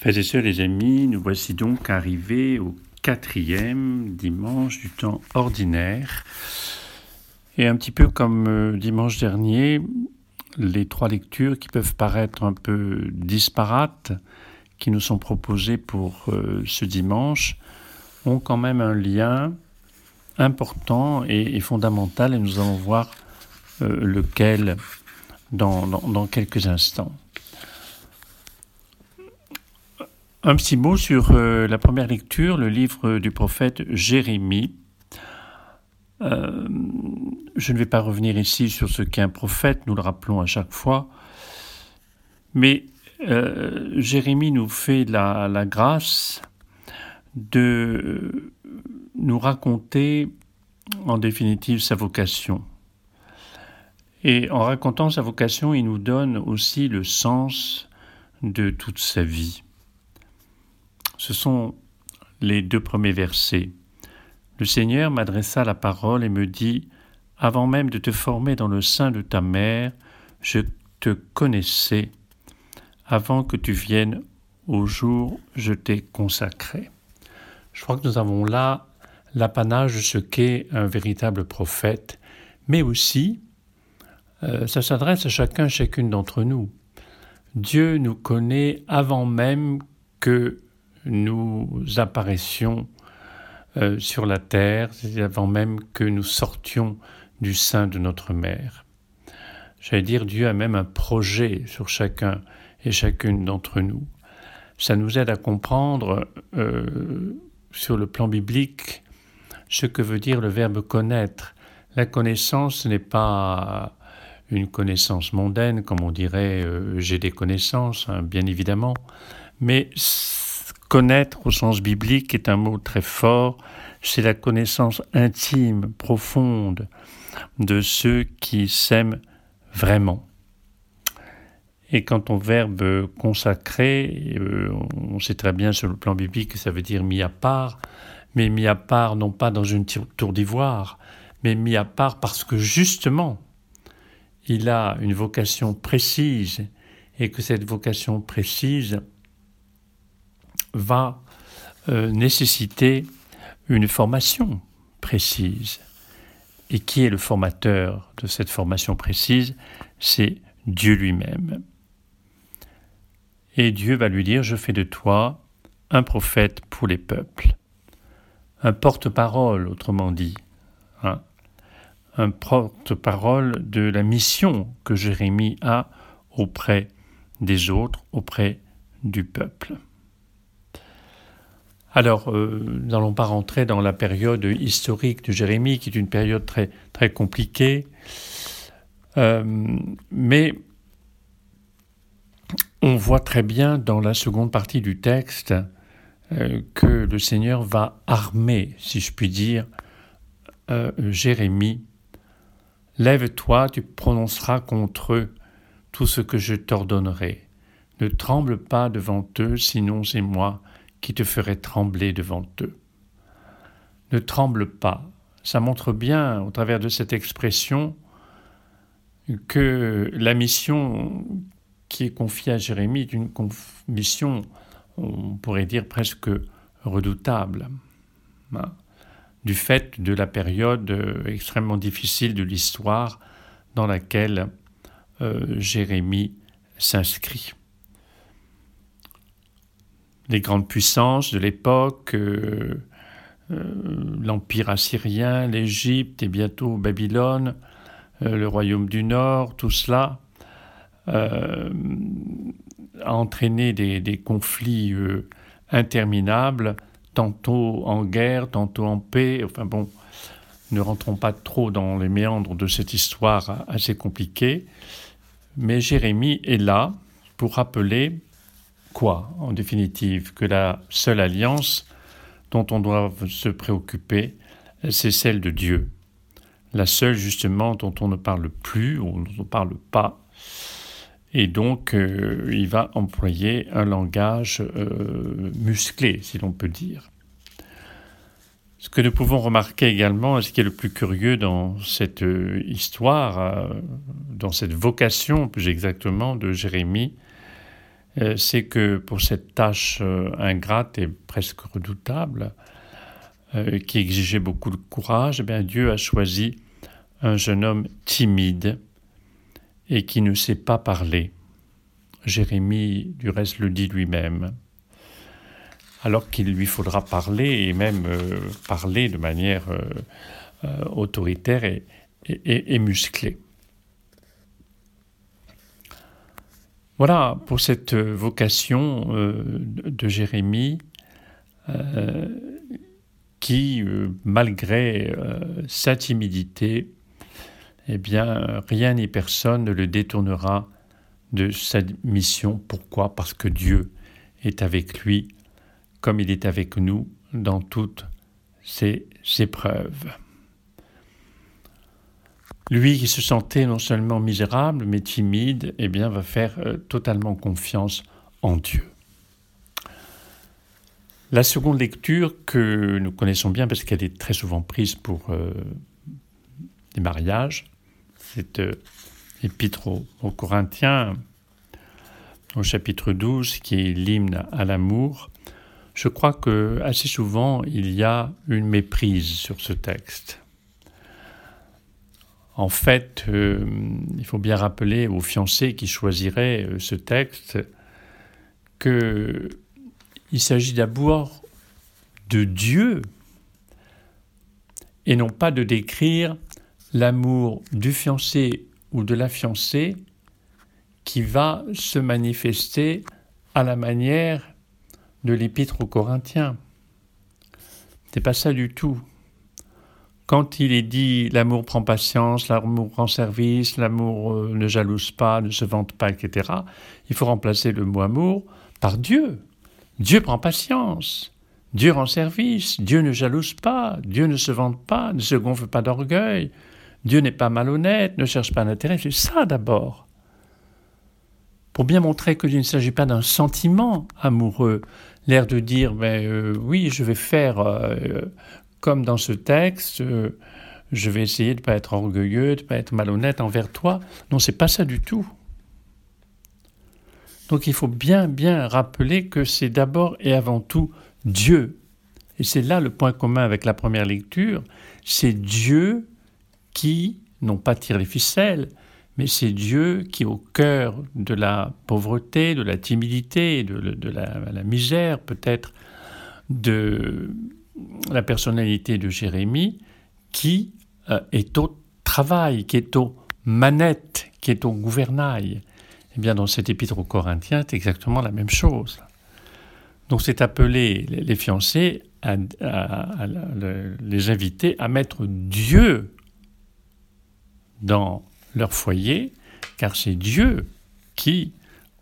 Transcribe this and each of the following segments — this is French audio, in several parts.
Frères et sœurs, les amis, nous voici donc arrivés au 4e dimanche du temps ordinaire. Et un petit peu comme dimanche dernier, les 3 lectures qui peuvent paraître un peu disparates, qui nous sont proposées pour ce dimanche, ont quand même un lien important et fondamental, et nous allons voir lequel dans quelques instants. Un petit mot sur la première lecture, le livre du prophète Jérémie. Je ne vais pas revenir ici sur ce qu'est un prophète, nous le rappelons à chaque fois, mais Jérémie nous fait la grâce de nous raconter en définitive sa vocation. Et en racontant sa vocation, il nous donne aussi le sens de toute sa vie. Ce sont les 2 premiers versets. Le Seigneur m'adressa la parole et me dit « Avant même de te former dans le sein de ta mère, je te connaissais. Avant que tu viennes au jour, je t'ai consacré. » Je crois que nous avons là l'apanage de ce qu'est un véritable prophète, mais aussi, ça s'adresse à chacune d'entre nous. Dieu nous connaît avant même que nous apparaissions sur la terre, avant même que nous sortions du sein de notre mère. J'allais dire, Dieu a même un projet sur chacun et chacune d'entre nous. Ça nous aide à comprendre, sur le plan biblique, ce que veut dire le verbe connaître. La connaissance n'est pas une connaissance mondaine, comme on dirait j'ai des connaissances, bien évidemment, mais connaître au sens biblique est un mot très fort, c'est la connaissance intime, profonde de ceux qui s'aiment vraiment. Et quant au verbe consacrer, on sait très bien sur le plan biblique que ça veut dire mis à part, mais mis à part non pas dans une tour d'ivoire, mais mis à part parce que justement, il a une vocation précise et que cette vocation précise va nécessiter une formation précise. Et qui est le formateur de cette formation précise ? C'est Dieu lui-même. Et Dieu va lui dire « Je fais de toi un prophète pour les peuples ». Un porte-parole, autrement dit. Un porte-parole de la mission que Jérémie a auprès des autres, auprès du peuple. Alors, nous n'allons pas rentrer dans la période historique de Jérémie, qui est une période très, très compliquée, mais on voit très bien dans la seconde partie du texte que le Seigneur va armer, si je puis dire, Jérémie. « Lève-toi, tu prononceras contre eux tout ce que je t'ordonnerai. Ne tremble pas devant eux, sinon c'est moi qui te ferai trembler devant eux. » Ne tremble pas. Ça montre bien, au travers de cette expression, que la mission qui est confiée à Jérémie est une mission, on pourrait dire presque redoutable, du fait de la période extrêmement difficile de l'histoire dans laquelle Jérémie s'inscrit. Les grandes puissances de l'époque, l'Empire assyrien, l'Égypte et bientôt Babylone, le royaume du Nord, tout cela a entraîné des conflits interminables, tantôt en guerre, tantôt en paix. Enfin bon, ne rentrons pas trop dans les méandres de cette histoire assez compliquée, mais Jérémie est là pour rappeler quoi, en définitive, que la seule alliance dont on doit se préoccuper, c'est celle de Dieu. La seule, justement, dont on ne parle plus, ou dont on ne parle pas. Et donc, il va employer un langage musclé, si l'on peut dire. Ce que nous pouvons remarquer également, et ce qui est le plus curieux dans cette histoire, dans cette vocation, plus exactement, de Jérémie, c'est que pour cette tâche ingrate et presque redoutable, qui exigeait beaucoup de courage, eh bien, Dieu a choisi un jeune homme timide et qui ne sait pas parler. Jérémie, du reste, le dit lui-même. Alors qu'il lui faudra parler, et même parler de manière autoritaire et musclée. Voilà, pour cette vocation de Jérémie, qui, malgré sa timidité, eh bien, rien ni personne ne le détournera de sa mission. Pourquoi ? Parce que Dieu est avec lui, comme il est avec nous dans toutes ses épreuves. Lui qui se sentait non seulement misérable, mais timide, eh bien, va faire totalement confiance en Dieu. La seconde lecture que nous connaissons bien, parce qu'elle est très souvent prise pour les mariages, c'est l'épître aux Corinthiens, au chapitre 12, qui est l'hymne à l'amour. Je crois que assez souvent, il y a une méprise sur ce texte. En fait, il faut bien rappeler aux fiancés qui choisiraient ce texte qu'il s'agit d'abord de Dieu et non pas de décrire l'amour du fiancé ou de la fiancée qui va se manifester à la manière de l'épître aux Corinthiens. C'est pas ça du tout. Quand il est dit « l'amour prend patience, l'amour rend service, l'amour ne jalouse pas, ne se vante pas, etc. », il faut remplacer le mot « amour » par Dieu. Dieu prend patience, Dieu rend service, Dieu ne jalouse pas, Dieu ne se vante pas, ne se gonfle pas d'orgueil, Dieu n'est pas malhonnête, ne cherche pas d'intérêt. C'est ça d'abord. Pour bien montrer qu'il ne s'agit pas d'un sentiment amoureux, l'air de dire oui, je vais faire comme dans ce texte, je vais essayer de ne pas être orgueilleux, de ne pas être malhonnête envers toi. Non, c'est pas ça du tout. Donc il faut bien rappeler que c'est d'abord et avant tout Dieu. Et c'est là le point commun avec la première lecture. C'est Dieu qui, non pas tire les ficelles, mais c'est Dieu qui, au cœur de la pauvreté, de la timidité, de la misère peut-être, de la personnalité de Jérémie, qui est au travail, qui est aux manettes, qui est au gouvernail. Eh bien, dans cet épître aux Corinthiens, c'est exactement la même chose. Donc, c'est appeler les fiancés à les inviter à mettre Dieu dans leur foyer, car c'est Dieu qui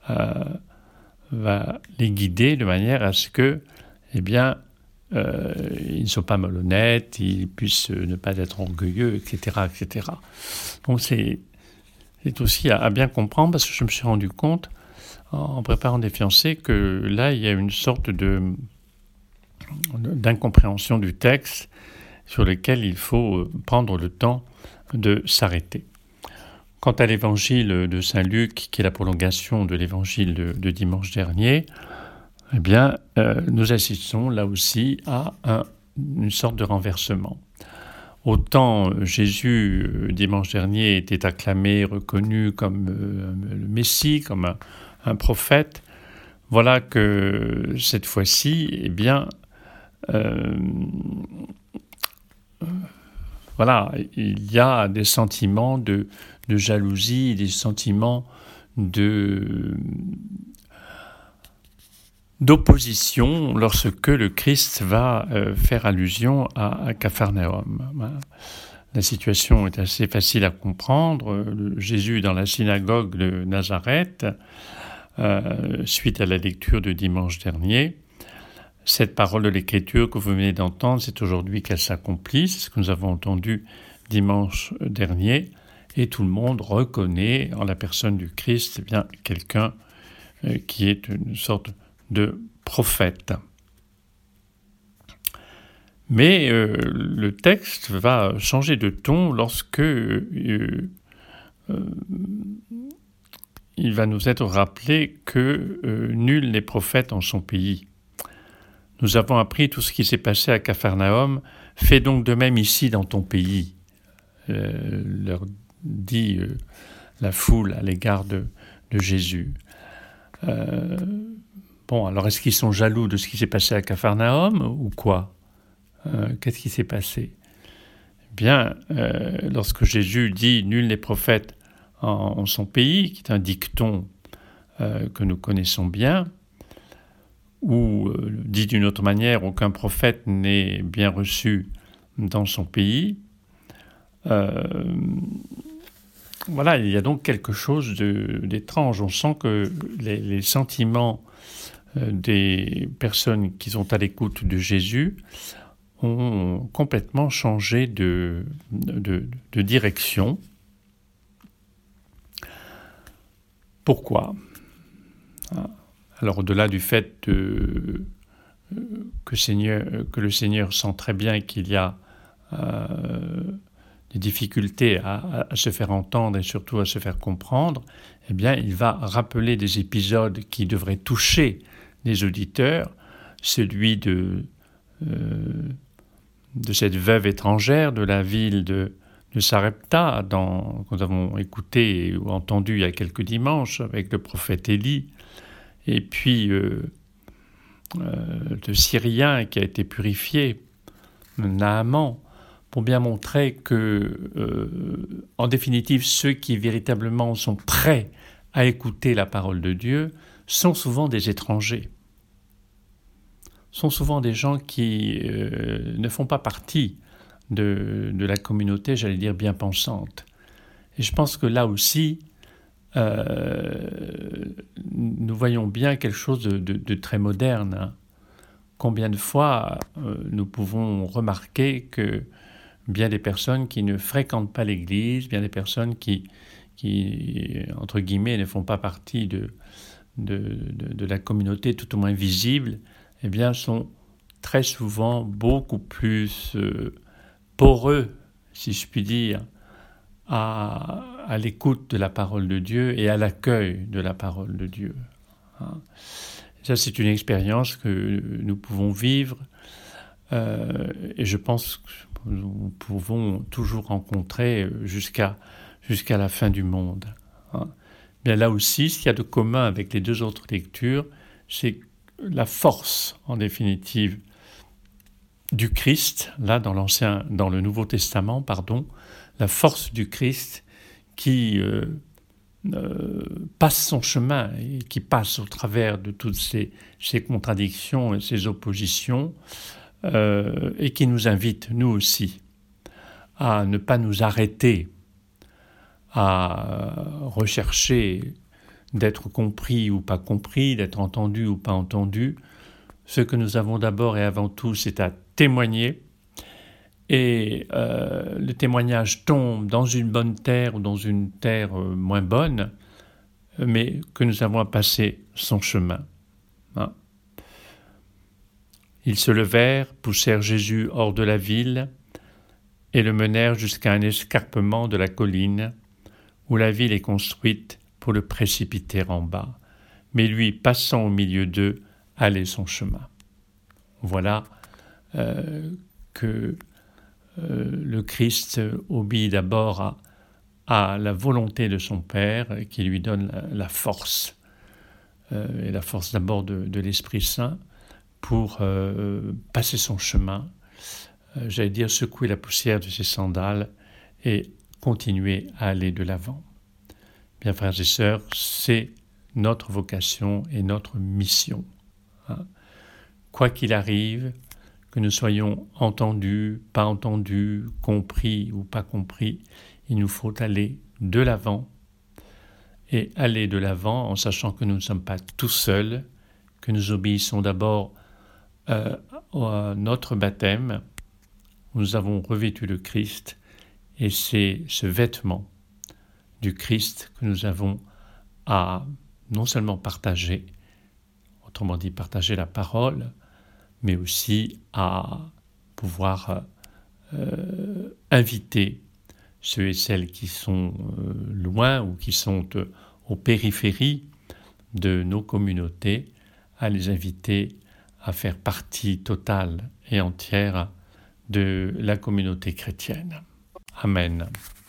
va les guider de manière à ce que, eh bien, ils ne soient pas malhonnêtes, ils puissent ne pas être orgueilleux, etc., etc. Donc c'est aussi à bien comprendre, parce que je me suis rendu compte, en préparant des fiancés, que là, il y a une sorte d'incompréhension du texte sur lequel il faut prendre le temps de s'arrêter. Quant à l'évangile de Saint Luc, qui est la prolongation de l'évangile de dimanche dernier, eh bien, nous assistons là aussi à une sorte de renversement. Autant Jésus, dimanche dernier, était acclamé, reconnu comme le Messie, comme un prophète, voilà que cette fois-ci, eh bien, voilà, il y a des sentiments de jalousie, des sentiments d'opposition lorsque le Christ va faire allusion à Capharnaüm. La situation est assez facile à comprendre. Jésus dans la synagogue de Nazareth, suite à la lecture de dimanche dernier, cette parole de l'Écriture que vous venez d'entendre, c'est aujourd'hui qu'elle s'accomplit, c'est ce que nous avons entendu dimanche dernier, et tout le monde reconnaît en la personne du Christ eh bien, quelqu'un qui est une sorte de prophète. Mais le texte va changer de ton lorsque il va nous être rappelé que nul n'est prophète en son pays. Nous avons appris tout ce qui s'est passé à Capharnaüm. Fais donc de même ici dans ton pays, leur dit la foule à l'égard de Jésus. Alors est-ce qu'ils sont jaloux de ce qui s'est passé à Capharnaüm ou quoi? Qu'est-ce qui s'est passé? Bien, lorsque Jésus dit « Nul n'est prophète en son pays », qui est un dicton que nous connaissons bien, ou dit d'une autre manière, aucun prophète n'est bien reçu dans son pays. Voilà, il y a donc quelque chose d'étrange. On sent que les sentiments des personnes qui sont à l'écoute de Jésus ont complètement changé de direction. Pourquoi ? Alors, au-delà du fait que le Seigneur sent très bien qu'il y a des difficultés à se faire entendre et surtout à se faire comprendre, eh bien, il va rappeler des épisodes qui devraient toucher les auditeurs, celui de cette veuve étrangère de la ville de Sarepta, que nous avons écouté ou entendu il y a quelques dimanches avec le prophète Élie, et puis le Syrien qui a été purifié, Naaman, pour bien montrer que, en définitive, ceux qui véritablement sont prêts à écouter la parole de Dieu sont souvent des étrangers, sont souvent des gens qui ne font pas partie de la communauté, j'allais dire, bien pensante. Et je pense que là aussi, nous voyons bien quelque chose de très moderne. Hein. Combien de fois nous pouvons remarquer que bien des personnes qui ne fréquentent pas l'Église, bien des personnes qui entre guillemets, ne font pas partie de la communauté, tout au moins visible, eh bien, sont très souvent beaucoup plus poreux, si je puis dire, à l'écoute de la parole de Dieu et à l'accueil de la parole de Dieu. Ça, c'est une expérience que nous pouvons vivre et je pense que nous pouvons toujours rencontrer jusqu'à la fin du monde. Bien là aussi, ce qu'il y a de commun avec les deux autres lectures, c'est la force, en définitive, du Christ, là dans le Nouveau Testament, la force du Christ qui passe son chemin et qui passe au travers de toutes ces contradictions et ces oppositions et qui nous invite, nous aussi, à ne pas nous arrêter, à rechercher d'être compris ou pas compris, d'être entendu ou pas entendu. Ce que nous avons d'abord et avant tout, c'est à témoigner. Et le témoignage tombe dans une bonne terre ou dans une terre moins bonne, mais que nous avons à passer son chemin. Ils se levèrent, poussèrent Jésus hors de la ville et le menèrent jusqu'à un escarpement de la colline où la ville est construite pour le précipiter en bas. Mais lui, passant au milieu d'eux, allait son chemin. Voilà que le Christ obéit d'abord à la volonté de son Père qui lui donne la force, et la force d'abord de l'Esprit Saint pour passer son chemin, j'allais dire secouer la poussière de ses sandales et continuer à aller de l'avant. Bien, frères et sœurs, c'est notre vocation et notre mission. Quoi qu'il arrive, que nous soyons entendus, pas entendus, compris ou pas compris, il nous faut aller de l'avant et aller de l'avant en sachant que nous ne sommes pas tout seuls, que nous obéissons d'abord à notre baptême, où nous avons revêtu le Christ, et c'est ce vêtement du Christ que nous avons à non seulement partager, autrement dit partager la parole, mais aussi à pouvoir inviter ceux et celles qui sont loin ou qui sont aux périphéries de nos communautés, à les inviter à faire partie totale et entière de la communauté chrétienne. Amen.